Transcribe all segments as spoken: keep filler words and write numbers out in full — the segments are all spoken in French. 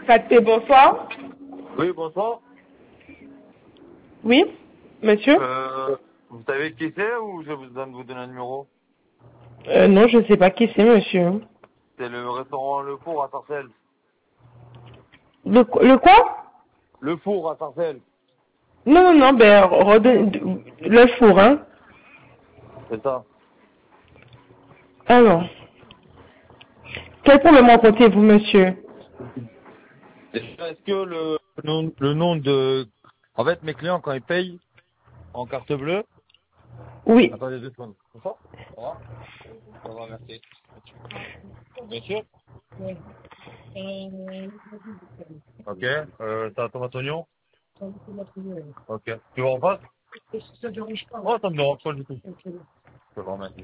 Fatpé, bonsoir. Oui, bonsoir. Oui, monsieur Euh, vous savez qui c'est ou je vous donne vous donner un numéro? euh, Non, je ne sais pas qui c'est, monsieur. C'est le restaurant Le Four à Sarcelles. Le, le quoi? Le Four à Sarcelles. Non, non, non, ben, redonne- le four, hein. C'est ça. Alors, quel problème rencontrez-vous, monsieur? Est-ce que le nom, le nom de... En fait, mes clients, quand ils payent en carte bleue... Oui. Attendez deux secondes. Bonsoir. Ça va? Ça va, merci. Bien sûr. Ok. Euh, t'as tomate oignon? Ok. Tu vas en face? Ça te dérange pas. Oh, ça me dérange pas du tout. Je vous remercie.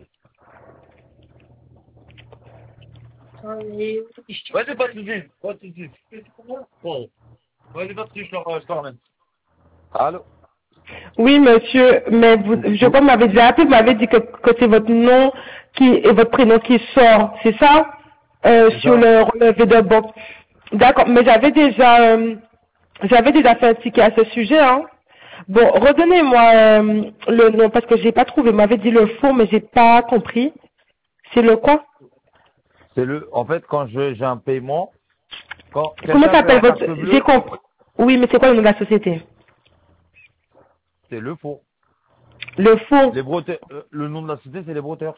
Vas-y, pas de soucis. Pas de soucis. Bon. Vas-y, pas de soucis, je te je te ramène. Allô? Oui, monsieur, mais vous, je crois que vous m'avez déjà appelé, vous m'avez dit que, que c'est votre nom qui et votre prénom qui sort, c'est ça? Euh, C'est sur ça. le relevé de banque. D'accord, mais j'avais déjà, euh, j'avais déjà fait un ticket à ce sujet, hein. Bon, redonnez-moi euh, le nom parce que j'ai pas trouvé. Vous m'avez dit le fond, mais j'ai pas compris. C'est le quoi? C'est le, en fait, quand je, j'ai un paiement, quand Comment quelqu'un paie s'appelle en votre? carte J'ai bleue, compris. Oui, mais c'est quoi le nom de la société? c'est le fond. Le fond. Les broteurs, euh, le nom de la société, c'est les broteurs.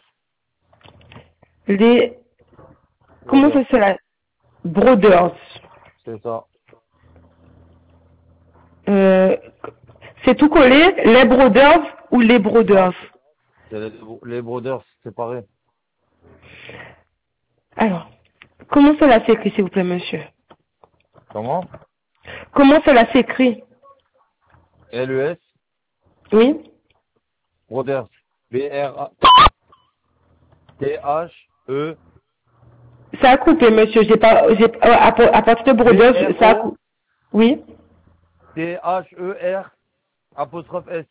Les. Comment Broteurs. ça s'appelle? Brothers. C'est ça. Euh, c'est tout collé, les Brothers ou les Brothers? Non, c'est les, les broteurs séparés. Alors, comment cela s'écrit, s'il vous plaît, monsieur? Comment? Comment cela s'écrit? L E S, Oui? broteurs. B R A T H E Ça a coupé, monsieur. J'ai pas, j'ai, euh, à, à partir de B Brothers, R ça a O coupé. Oui? T H E R apostrophe S.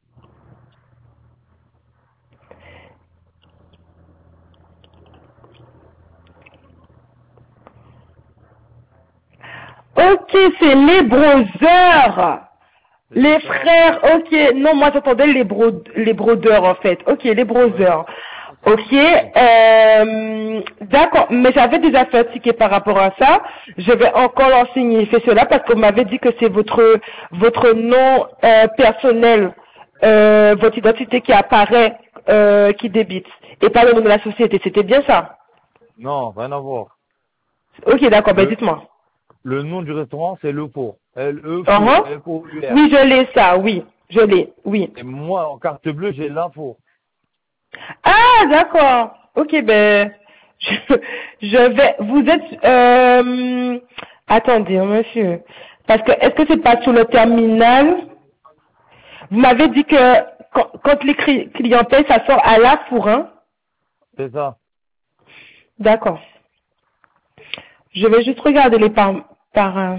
Ok, c'est les brothers. Les C'est ça. frères, ok. Non, moi j'entendais les bro les brodeurs en fait. Ok, les Ouais. brothers. Ok, euh, d'accord. Mais j'avais déjà fait un ticket par rapport à ça. Je vais encore leur signifier cela parce qu'on m'avait dit que c'est votre votre nom euh, personnel, euh, votre identité qui apparaît, euh, qui débite, et pas le nom de la société. C'était bien ça? Non, rien à voir. Ok, d'accord. Ben Le, dites-moi. le nom du restaurant, c'est Le Four. L E Four. Uh-huh. F O U R. Oui, je l'ai ça. Oui, je l'ai. Oui. Et moi, en carte bleue, j'ai l'info. Ah, d'accord. Ok, ben, je, je vais. Vous êtes. Euh, attendez, monsieur. Parce que est-ce que c'est pas sur le terminal? Vous m'avez dit que quand, quand les cli- clients payent, ça sort à la four, hein? C'est ça. D'accord. Je vais juste regarder les par, par, euh,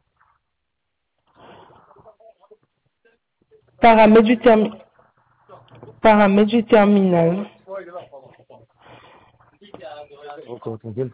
paramètres du termi- paramètres du terminal. Encore tranquille.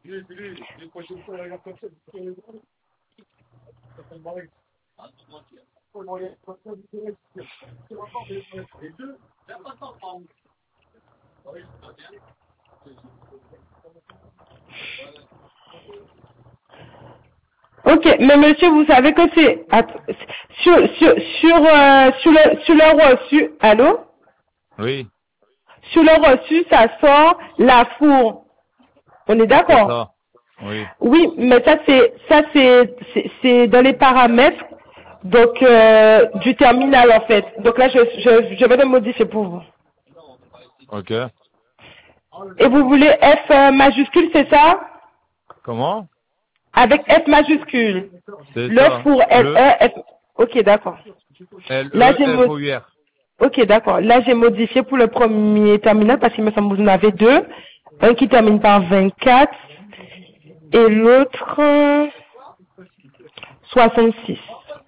Ok, mais monsieur, vous savez que c'est att- sur sur sur euh, sur le sur le reçu. Allô? Oui, Sur le reçu, ça sort la four. On est c'est d'accord? ça. Oui. Oui, mais ça c'est ça c'est c'est c'est dans les paramètres donc euh, du terminal en fait. Donc là je je je vais le modifier pour vous. Ok. Et vous voulez F euh, majuscule, c'est ça? Comment? Avec F majuscule. C'est Le ça. four L Le E F. Ok, d'accord. L Là j'ai E F mo- O U R. Ok, d'accord. Là j'ai modifié pour le premier terminal parce qu'il me semble que vous en avez deux. Un qui termine par vingt-quatre et l'autre euh, soixante-six.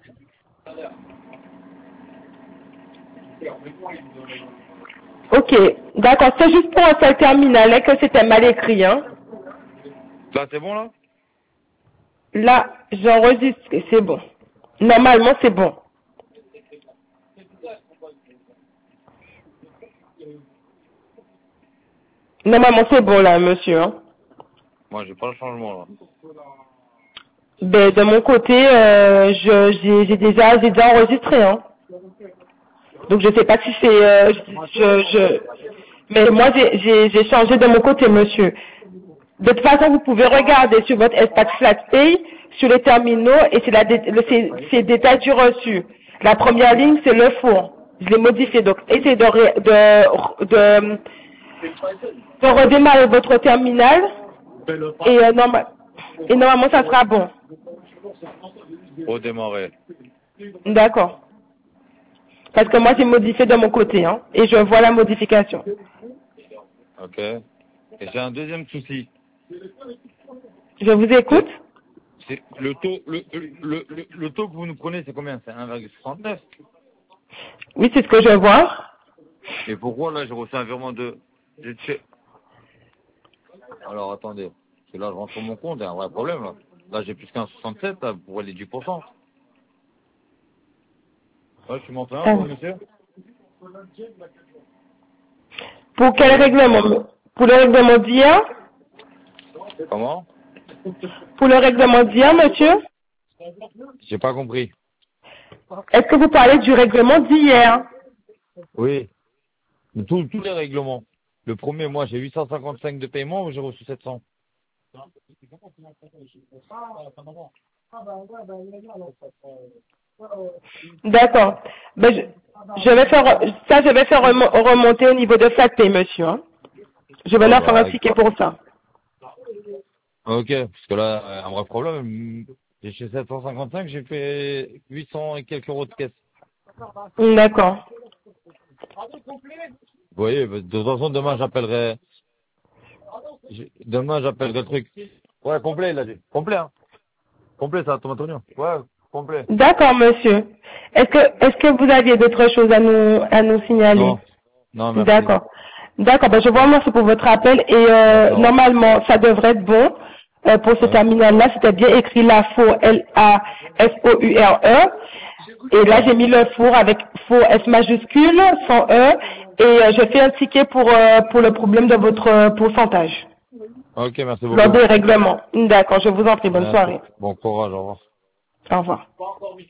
Ok, d'accord. C'est juste pour un seul terminal hein, que c'était mal écrit. Hein. Là, c'est bon, là? Là, j'enregistre, c'est bon. Normalement, c'est bon. Normalement, c'est bon, là, monsieur. Hein. Moi, j'ai pas le changement, là. Ben, de mon côté, euh, je, j'ai, j'ai déjà, j'ai déjà enregistré, hein. Donc, je sais pas si c'est, euh, je, je, mais moi, j'ai, j'ai, j'ai changé de mon côté, monsieur. De toute façon, vous pouvez regarder sur votre espace FlatPay, sur les terminaux, et c'est la, dé- le, c'est, c'est détail du reçu. La première ligne, c'est le four. Je l'ai modifié, donc essayez de, ré- de, de, de redémarrer votre terminal, et, euh, norma- et normalement, ça sera bon. Redémarrer. D'accord. Parce que moi, j'ai modifié de mon côté, hein, et je vois la modification. Ok. Et j'ai un deuxième souci. Je vous écoute. C'est le taux, le, le, le, le taux que vous nous prenez, c'est combien? C'est un virgule trente-neuf. Oui, c'est ce que je vois. Et pourquoi là j'ai reçu un virement de... j'ai fait- Alors attendez, parce que là je rentre sur mon compte, il y a un vrai problème là. Là j'ai plus qu'un soixante-sept là, pour les dix pour cent. Ouais, je suis monté un Ah. peu, monsieur. Pour quel règlement? Pour le règlement d'hier? Comment? Pour le règlement d'hier, monsieur? J'ai pas compris. Est-ce que vous parlez du règlement d'hier? Oui. Mais Tous, tous les règlements. Le premier mois j'ai huit cent cinquante-cinq de paiement ou j'ai reçu sept cents? D'accord. Ben, je, je vais faire, ça, je vais faire remo- remonter au niveau de FlatPay, monsieur. Hein. Je vais Oh leur faire un bah, ticket pour ça. ok, parce que là, euh, un vrai problème. J'ai chez sept cent cinquante-cinq, j'ai fait huit cents et quelques euros de caisse. D'accord. Vous voyez, bah, de toute façon, demain, j'appellerai, j'ai- demain, j'appellerai le truc. Ouais, complet, il a dit. Complet, hein. Complet, ça, Thomas Antonio. Ouais, complet. D'accord, monsieur. Est-ce que, est-ce que vous aviez d'autres choses à nous, à nous signaler? Non. Non, merci. D'accord. D'accord, ben je vous Merci. remercie pour votre appel et Merci, euh, au revoir. normalement ça devrait être bon euh, pour ce Ouais. terminal-là. C'était bien écrit la four, L A F O U R E. Et là Ouais. j'ai mis le four avec four S majuscule, sans E. Et euh, je fais un ticket pour, euh, pour le problème de votre euh, pourcentage Ok, merci lors beaucoup. des règlements. D'accord, je vous en prie, bonne Merci. soirée. Bon courage, au revoir. Au revoir.